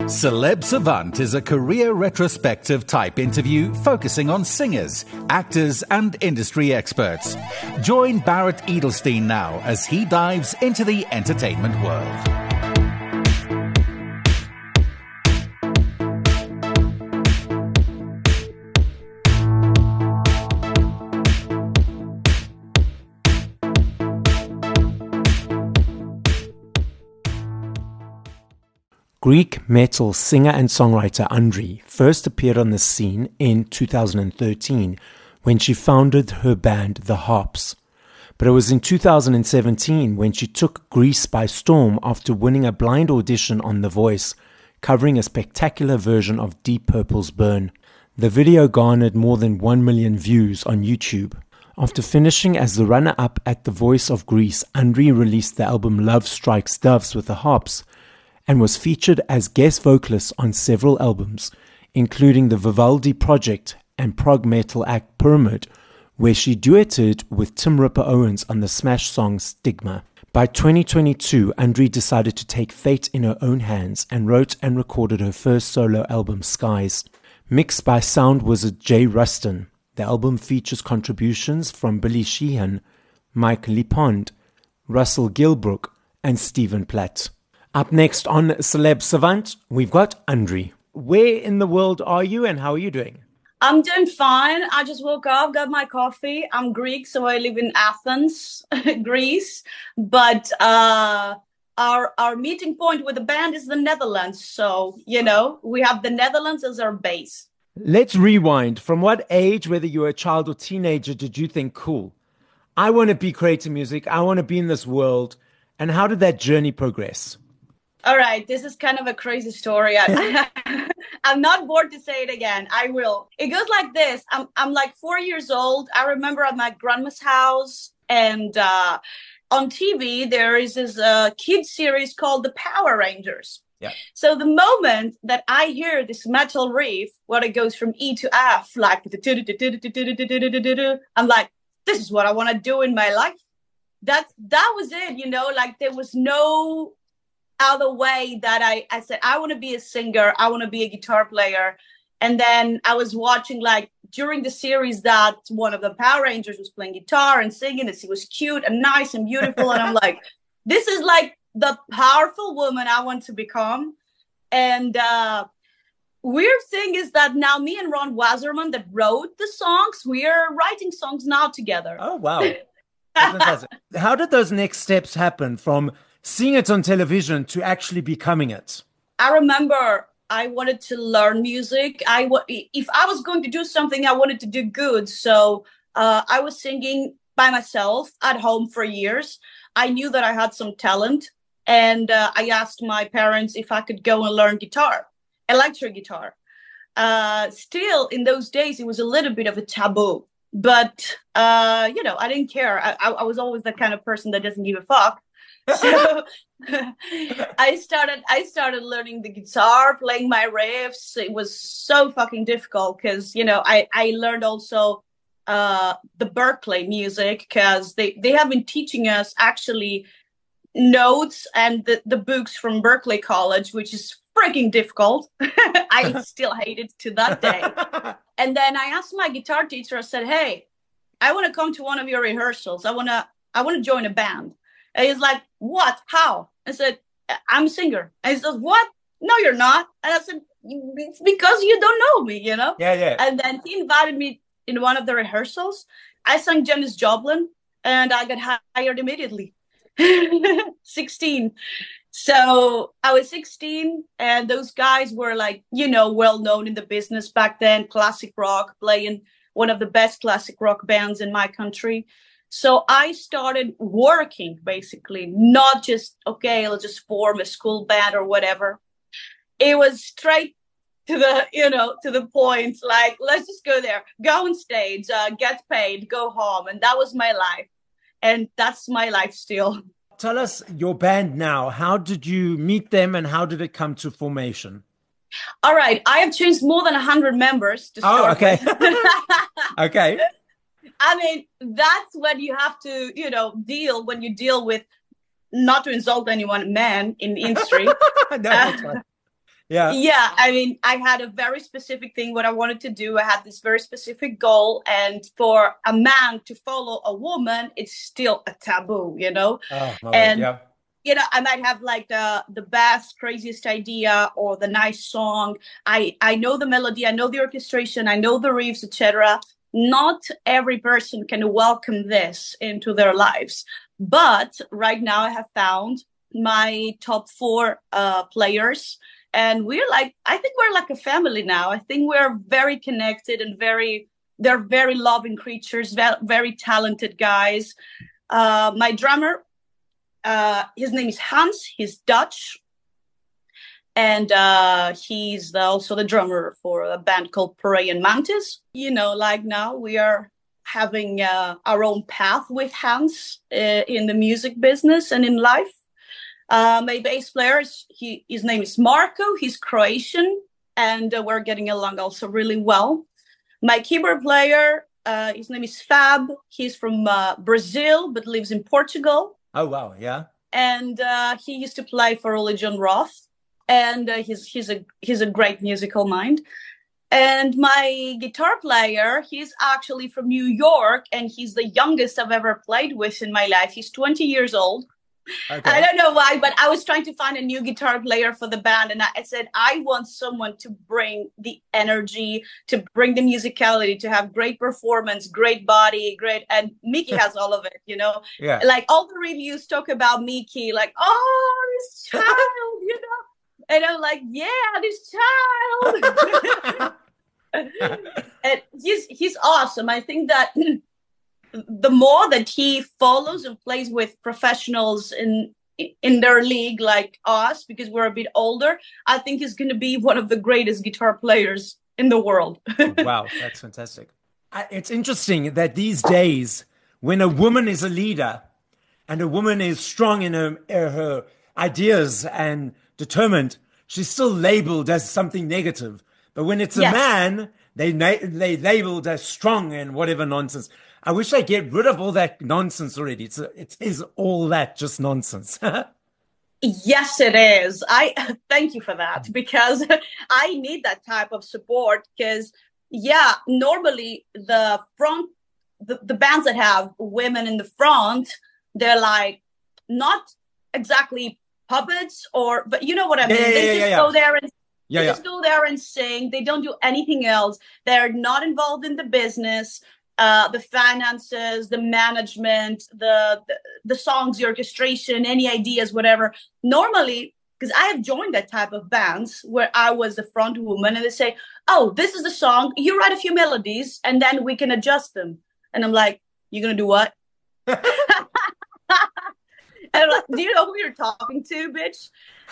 Celeb Savant is a career retrospective type interview focusing on singers, actors, and industry experts. Join Barrett Edelstein now as he dives into the entertainment world. Greek metal singer and songwriter Andri first appeared on the scene in 2013 when she founded her band The Harps. But it was in 2017 when she took Greece by storm after winning a blind audition on The Voice, covering a spectacular version of Deep Purple's Burn. The video garnered more than 1 million views on YouTube. After finishing as the runner-up at The Voice of Greece, Andri released the album Love Strikes Doves with The Harps, and was featured as guest vocalist on several albums, including the Vivaldi Project and prog metal act Pyramid, where she duetted with Tim Ripper Owens on the smash song Stigma. By 2022, Andri decided to take fate in her own hands and wrote and recorded her first solo album, Skies. Mixed by sound wizard Jay Ruston, the album features contributions from Billy Sheehan, Mike Lipond, Russell Gilbrook, and Stephen Platt. Up next on Celeb Savant, we've got Andri. Where in the world are you and how are you doing? I'm doing fine. I just woke up, got my coffee. I'm Greek, so I live in Athens, Greece. But our meeting point with the band is the Netherlands. So, we have the Netherlands as our base. Let's rewind. From what age, whether you were a child or teenager, did you think, cool, I want to be creating music, I want to be in this world? And how did that journey progress? All right, this is kind of a crazy story. I'm not bored to say it again. I will. It goes like this. I'm like 4 years old. I remember at my grandma's house, and on TV there is this kids series called The Power Rangers. Yeah. So the moment that I hear this metal riff, where it goes from E to F, like I'm like, this is what I want to do in my life. That was it. Like there was no other way that I said, I want to be a singer. I want to be a guitar player. And then I was watching, like, during the series that one of the Power Rangers was playing guitar and singing, and she was cute and nice and beautiful. And I'm like, this is like the powerful woman I want to become. And weird thing is that now me and Ron Wasserman that wrote the songs, we are writing songs now together. Oh, wow. How did those next steps happen from seeing it on television to actually becoming it? I remember I wanted to learn music. If I was going to do something, I wanted to do good. So I was singing by myself at home for years. I knew that I had some talent. And I asked my parents if I could go and learn guitar, electric guitar. Still, in those days, it was a little bit of a taboo. But, I didn't care. I was always the kind of person that doesn't give a fuck. So I started learning the guitar, playing my riffs. It was so fucking difficult because, I learned also the Berklee music because they have been teaching us actually notes and the books from Berklee College, which is freaking difficult. I still hate it to that day. And then I asked my guitar teacher, I said, hey, I want to come to one of your rehearsals. I want to join a band. And he's like, what? How? I said, I'm a singer. And he said, what? No, you're not. And I said, it's because you don't know me, Yeah. And then he invited me in one of the rehearsals. I sang Janis Joplin, and I got hired immediately. 16. So I was 16, and those guys were like, well known in the business back then, classic rock, playing one of the best classic rock bands in my country. So I started working, basically, not just, okay, let's just form a school band or whatever. It was straight to the point, like, let's just go there, go on stage, get paid, go home. And that was my life. And that's my life still. Tell us your band now. How did you meet them and how did it come to formation? All right. I have changed more than 100 members to start okay. with. Okay. I mean, that's when you have to, when you deal with, not to insult anyone, men in the industry. No, that's fine. Yeah. Yeah, I mean, I had a very specific thing what I wanted to do. I had this very specific goal, and for a man to follow a woman, it's still a taboo, you know? Oh, my word. And Yeah. I might have like the best, craziest idea or the nice song. I know the melody, I know the orchestration, I know the riffs, etc. Not every person can welcome this into their lives. But right now I have found my top four players, and I think we're like a family now. I think we're very connected and they're very loving creatures, very talented guys. My drummer, his name is Hans. He's Dutch, and he's also the drummer for a band called Parayan Mantis. Like now we are having our own path with Hans in the music business and in life. My bass player, his name is Marco. He's Croatian, and we're getting along also really well. My keyboard player, his name is Fab. He's from Brazil, but lives in Portugal. Oh, wow. Yeah. And he used to play for Ole John Roth, and he's a great musical mind. And my guitar player, he's actually from New York, and he's the youngest I've ever played with in my life. He's 20 years old. Okay. I don't know why, but I was trying to find a new guitar player for the band. And I said, I want someone to bring the energy, to bring the musicality, to have great performance, great body, and Mickey has all of it, Yeah. Like all the reviews talk about Mickey, like, oh, this child, And I'm like, yeah, this child. And he's awesome. I think that the more that he follows and plays with professionals in their league like us, because we're a bit older, I think he's going to be one of the greatest guitar players in the world. Wow, that's fantastic. It's interesting that these days, when a woman is a leader and a woman is strong in her ideas and determined, she's still labeled as something negative. But when it's a man, they labeled as strong and whatever nonsense. I wish I get rid of all that nonsense already. It is all that just nonsense. Yes, it is. I thank you for that, because I need that type of support. Because normally the bands that have women in the front, they're like not exactly puppets, but you know what I mean. They just go there and just go there and sing. They don't do anything else. They're not involved in the business. The finances, the management, the songs, the orchestration, any ideas, whatever. Normally, because I have joined that type of bands where I was the front woman, and they say, oh, this is the song, you write a few melodies, and then we can adjust them. And I'm like, you're going to do what? And I'm like, do you know who you're talking to, bitch?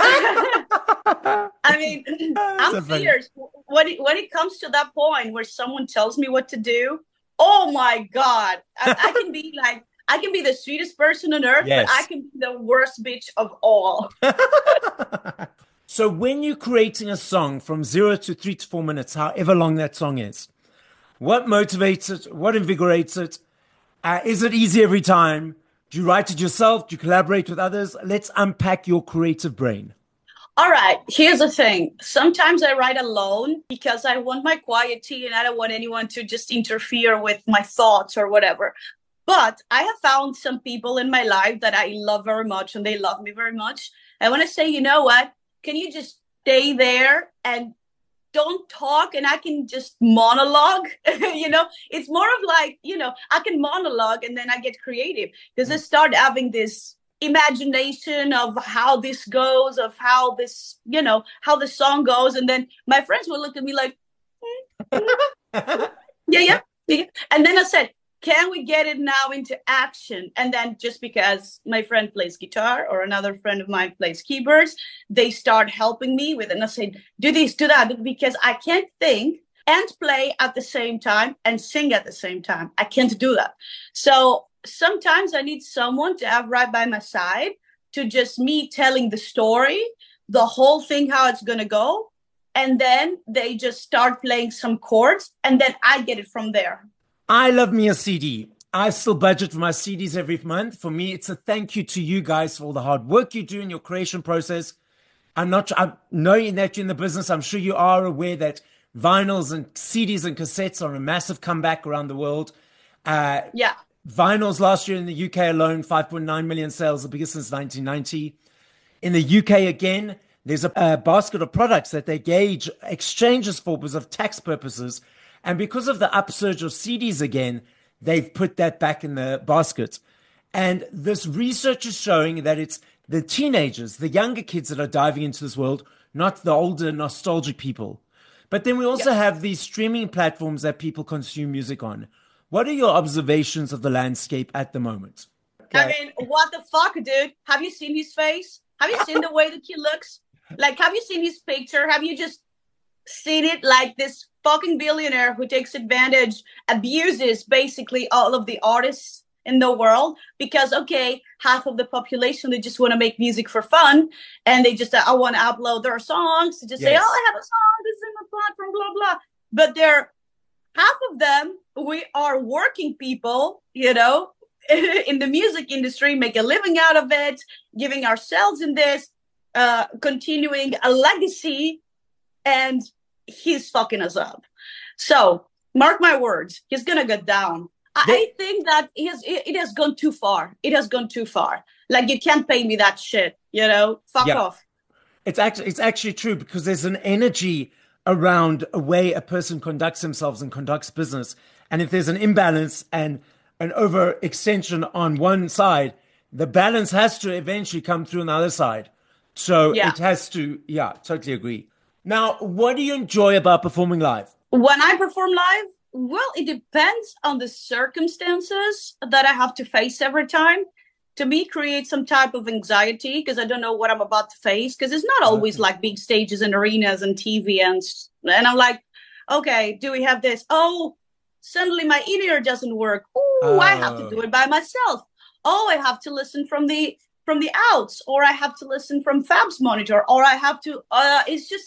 I mean, I'm fierce. When it comes to that point where someone tells me what to do, oh my God, I can be like, I can be the sweetest person on earth, but I can be the worst bitch of all. So when you're creating a song from 0 to 3 to 4 minutes, however long that song is, what motivates it? What invigorates it? Is it easy every time? Do you write it yourself? Do you collaborate with others? Let's unpack your creative brain. All right, here's the thing. Sometimes I write alone because I want my quietity and I don't want anyone to just interfere with my thoughts or whatever. But I have found some people in my life that I love very much and they love me very much. And when I say, you know what, can you just stay there and don't talk and I can just monologue? It's more of like, I can monologue and then I get creative because I start having this imagination of how this goes, of how this, how the song goes. And then my friends will look at me like, yeah. And then I said, can we get it now into action? And then just because my friend plays guitar or another friend of mine plays keyboards, they start helping me with it. And I said, do this, do that, because I can't think and play at the same time and sing at the same time. I can't do that. So sometimes I need someone to have right by my side to just me telling the story, the whole thing, how it's going to go. And then they just start playing some chords and then I get it from there. I love me a CD. I still budget for my CDs every month. For me, it's a thank you to you guys for all the hard work you do in your creation process. I'm knowing that you're in the business. I'm sure you are aware that vinyls and CDs and cassettes are a massive comeback around the world. Yeah. Vinyls last year in the UK alone, 5.9 million sales, the biggest since 1990. In the UK again, there's a basket of products that they gauge exchanges for because of tax purposes. And because of the upsurge of CDs again, they've put that back in the basket. And this research is showing that it's the teenagers, the younger kids that are diving into this world, not the older nostalgic people. But then we also have these streaming platforms that people consume music on. What are your observations of the landscape at the moment? Okay. I mean, what the fuck, dude? Have you seen his face? Have you seen the way that he looks? Like, have you seen his picture? Have you just seen it like this fucking billionaire who takes advantage, abuses basically all of the artists in the world? Because, okay, half of the population, they just want to make music for fun. And they just, I want to upload their songs to just say, oh, I have a song, this is in my platform, blah, blah. But they're, half of them, we are working people, you know, in the music industry, make a living out of it, giving ourselves in this, continuing a legacy, and he's fucking us up. So, mark my words, he's going to get down. I think that it has gone too far. It has gone too far. Like, you can't pay me that shit, you know? Fuck off. It's actually true, because there's an energy around a way a person conducts themselves and conducts business. And if there's an imbalance and an overextension on one side, the balance has to eventually come through on the other side. So it has to, totally agree. Now, what do you enjoy about performing live? When I perform live, well, it depends on the circumstances that I have to face every time. To me, create some type of anxiety because I don't know what I'm about to face, because it's not always like big stages and arenas and TV and I'm like, okay, do we have this? Oh, suddenly my in-ear doesn't work. I have to do it by myself. Oh, I have to listen from the outs, or I have to listen from Fab's monitor, or I have to, it's just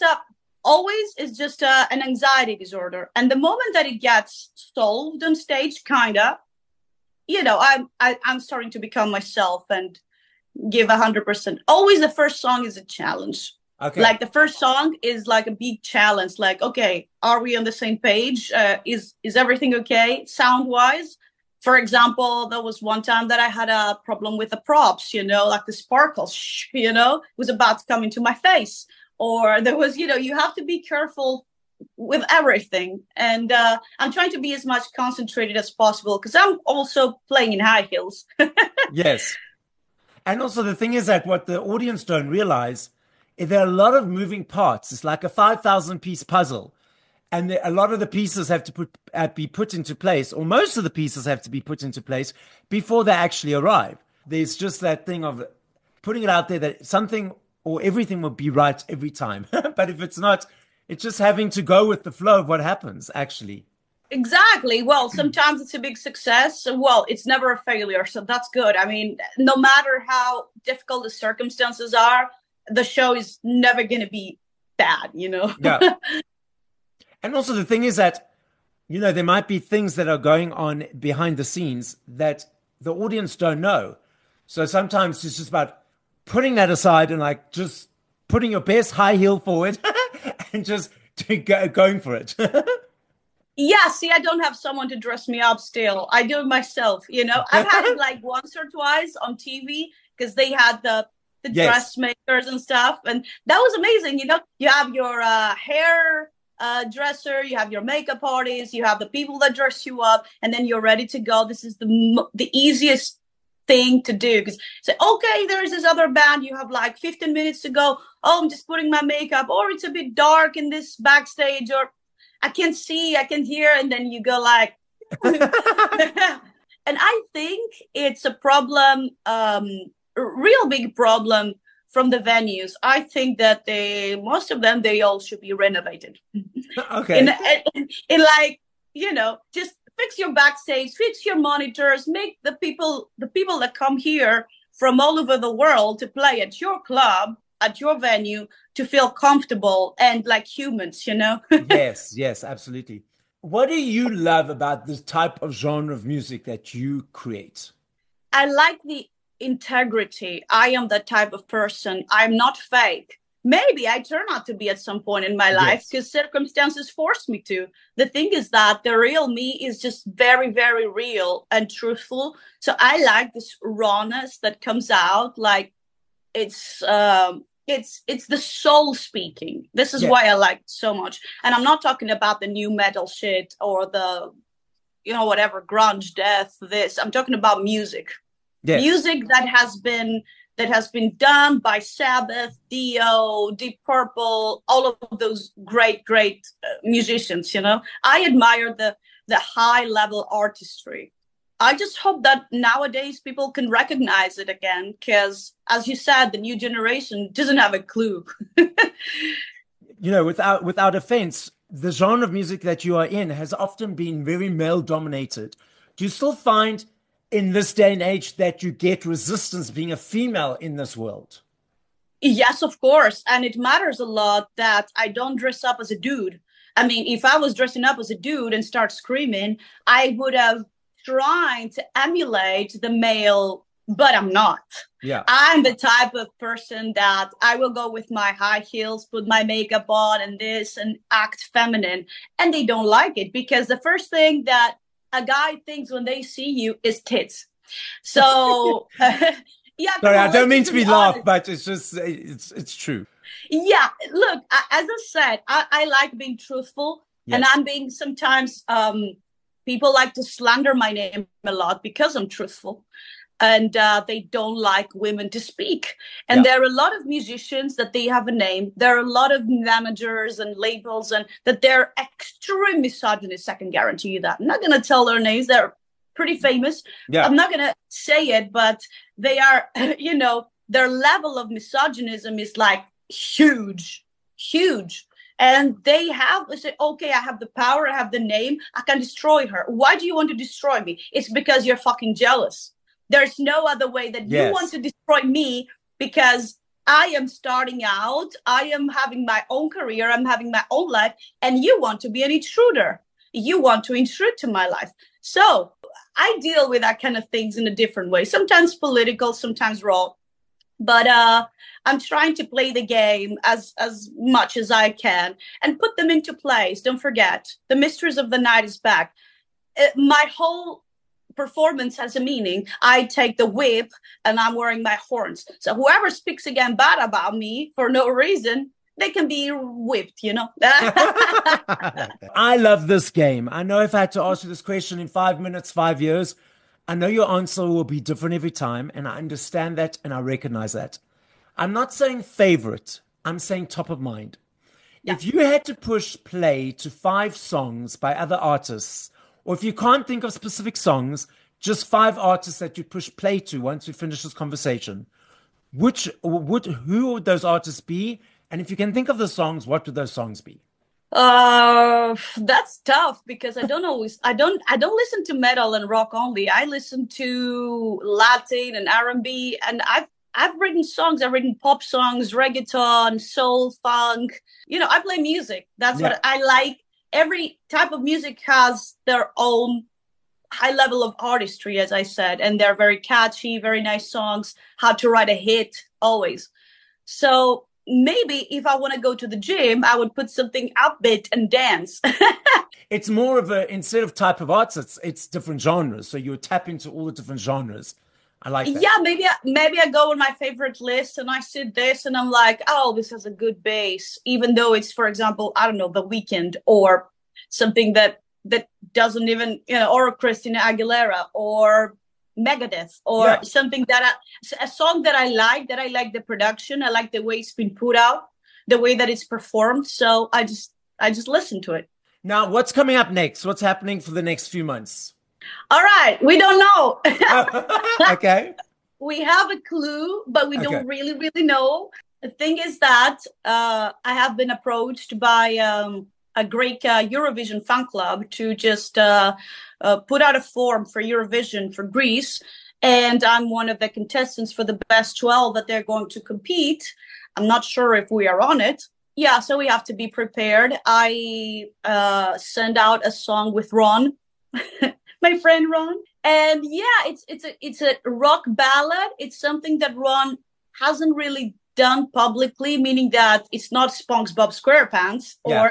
an anxiety disorder. And the moment that it gets solved on stage, kinda, you know, I'm starting to become myself and give 100%. Always the first song is a challenge. Okay. Like the first song is like a big challenge. Like, okay, are we on the same page? Is everything okay sound wise? For example, there was one time that I had a problem with the props, you know, like the sparkles, you know, was about to come into my face. Or there was, you know, you have to be careful with everything. And I'm trying to be as much concentrated as possible because I'm also playing in high heels. Yes. And also the thing is that what the audience don't realize is there are a lot of moving parts. It's like a 5,000 piece puzzle. And a lot of the pieces have to be put into place, or most of the pieces have to be put into place before they actually arrive. There's just that thing of putting it out there that something or everything will be right every time. But if it's not, it's just having to go with the flow of what happens, actually. Exactly. Well, sometimes it's a big success. Well, it's never a failure. So that's good. I mean, no matter how difficult the circumstances are, the show is never going to be bad, you know? Yeah. And also the thing is that, you know, there might be things that are going on behind the scenes that the audience don't know. So sometimes it's just about putting that aside and like just putting your best high heel forward and just going for it. Yeah, see, I don't have someone to dress me up still. I do it myself, you know. I've had it like once or twice on TV because they had the dressmakers and stuff. And that was amazing, you know. You have your hair dresser, you have your makeup artist, you have the people that dress you up, and then you're ready to go. This is the easiest thing to do because say, okay, there's this other band, you have like 15 minutes to go. Oh, I'm just putting my makeup, or it's a bit dark in this backstage, or I can't see, I can hear, and then you go like and I think it's a problem, a real big problem from the venues. I think that most of them, they all should be renovated. Okay. In like, you know, just fix your backstage, fix your monitors, make the people that come here from all over the world to play at your club, at your venue, to feel comfortable and like humans, you know? Yes, absolutely. What do you love about this type of genre of music that you create? I like the integrity. I am that type of person. I'm not fake. maybe I turn out to be at some point in my life because circumstances forced me to. The thing is that the real me is just very, very real and truthful. So I like this rawness that comes out, like it's the soul speaking. This is why I like it so much. And I'm not talking about the new metal shit or the, whatever, grunge, death, this. I'm talking about music. Music that has been done by Sabbath, Dio, Deep Purple, all of those great musicians. I admire the high level artistry. I just hope that nowadays people can recognize it again, because, as you said, the new generation doesn't have a clue. Without offense, the genre of music that you are in has often been very male dominated. Do you still find in this day and age that you get resistance being a female in this world? Yes, of course. And it matters a lot that I don't dress up as a dude. I mean, if I was dressing up as a dude and start screaming, I would have trying to emulate the male, but I'm not. I'm the type of person that I will go with my high heels, put my makeup on and this, and act feminine. And they don't like it, because the first thing that a guy thinks when they see you is tits. So sorry, I don't mean to be laugh, but it's just it's true. Yeah, look, as I said, I like being truthful, and I'm being sometimes people like to slander my name a lot because I'm truthful, and they don't like women to speak. And there are a lot of musicians that they have a name. There are a lot of managers and labels and that they're extreme misogynists. I can guarantee you that. I'm not going to tell their names. They're pretty famous. I'm not going to say it, but they are, their level of misogynism is like huge. And they say, okay, I have the power, I have the name, I can destroy her. Why do you want to destroy me? It's because you're fucking jealous. There's no other way that you want to destroy me, because I am starting out, I am having my own career, I'm having my own life, and you want to be an intruder. You want to intrude to my life. So I deal with that kind of things in a different way, sometimes political, sometimes raw. But I'm trying to play the game as much as I can and put them into place. Don't forget, the Mistress of the Night is back. My whole performance has a meaning. I take the whip and I'm wearing my horns. So whoever speaks again bad about me for no reason, they can be whipped, I love this game. I know if I had to ask you this question in 5 minutes, 5 years, I know your answer will be different every time, and I understand that and I recognize that. I'm not saying favorite. I'm saying top of mind. If you had to push play to 5 songs by other artists, or if you can't think of specific songs, just 5 artists that you push play to once we finish this conversation, who would those artists be? And if you can think of the songs, what would those songs be? That's tough, because I don't listen to metal and rock only. I listen to Latin and R&B, and I've written songs. I've written pop songs, reggaeton, soul, funk. I play music. That's what I like. Every type of music has their own high level of artistry, as I said, and they're very catchy, very nice songs, how to write a hit, always. So maybe if I want to go to the gym, I would put something upbeat and dance. It's more of instead of type of arts, it's different genres. So you tap into all the different genres. I like that. Yeah, maybe I go on my favorite list and I see this and I'm like, oh, this has a good bass, even though it's, for example, I don't know, The Weeknd or something that doesn't even, or Christina Aguilera or Megadeth or something a song that I like the production, I like the way it's been put out, the way that it's performed. So I just listen to it. Now, what's coming up next? What's happening for the next few months? All right. We don't know. Okay. We have a clue, but we don't really, really know. The thing is that I have been approached by a Greek Eurovision fan club to just put out a form for Eurovision for Greece. And I'm one of the contestants for the best 12 that they're going to compete. I'm not sure if we are on it. Yeah, so we have to be prepared. I send out a song with Ron, my friend Ron. And yeah, it's a rock ballad. It's something that Ron hasn't really done publicly, meaning that it's not SpongeBob SquarePants or,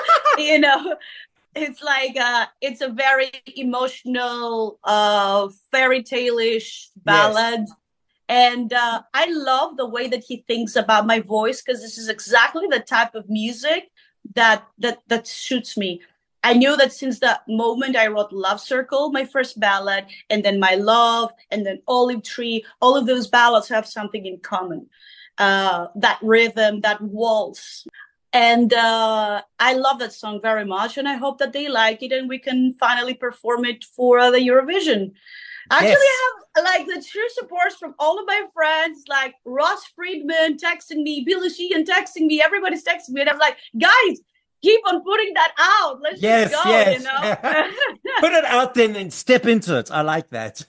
it's like, it's a very emotional, fairy tale-ish ballad. Yes. And I love the way that he thinks about my voice, because this is exactly the type of music that suits me. I knew that since the moment I wrote Love Circle, my first ballad, and then My Love, and then Olive Tree, all of those ballads have something in common. That rhythm, that waltz. And I love that song very much, and I hope that they like it and we can finally perform it for the Eurovision. Actually, yes. I have like the true support from all of my friends, like Ross Friedman texting me, Billy Sheehan texting me, everybody's texting me, and I'm like, guys, keep on putting that out. Let's just go, you know? Put it out then and step into it. I like that.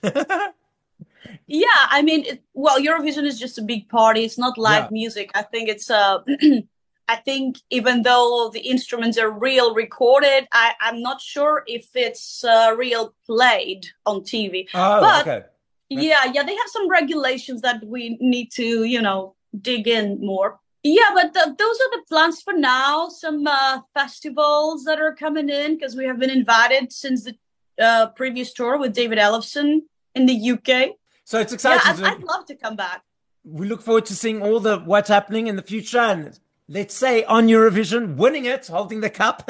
Yeah, I mean, Eurovision is just a big party. It's not live music. I think it's I think even though the instruments are real recorded, I'm not sure if it's real played on TV. Oh, but okay. Yeah, they have some regulations that we need to, dig in more. Yeah, but those are the plans for now. Some festivals that are coming in, because we have been invited since the previous tour with David Ellefson in the UK. So it's exciting. Yeah, I'd love to come back. We look forward to seeing all what's happening in the future, and let's say on Eurovision, winning it, holding the cup.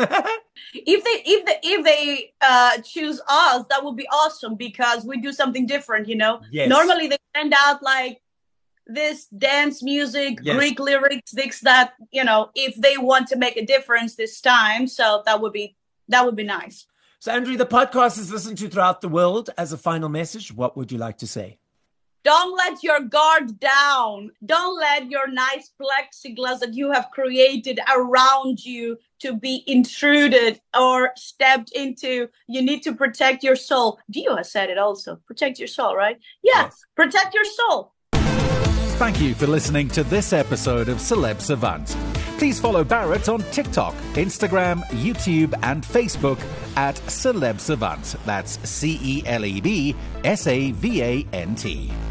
If they choose us, that would be awesome, because we do something different, Yes. Normally they send out like this dance music, yes. Greek lyrics, things that, if they want to make a difference this time. So that would be nice. So Andri, the podcast is listened to throughout the world. As a final message, what would you like to say? Don't let your guard down. Don't let your nice plexiglass that you have created around you to be intruded or stepped into. You need to protect your soul. Dio has said it also. Protect your soul, right? Yes. Protect your soul. Thank you for listening to this episode of Celeb Savant. Please follow Barrett on TikTok, Instagram, YouTube, and Facebook at Celeb Savant. That's CelebSavant.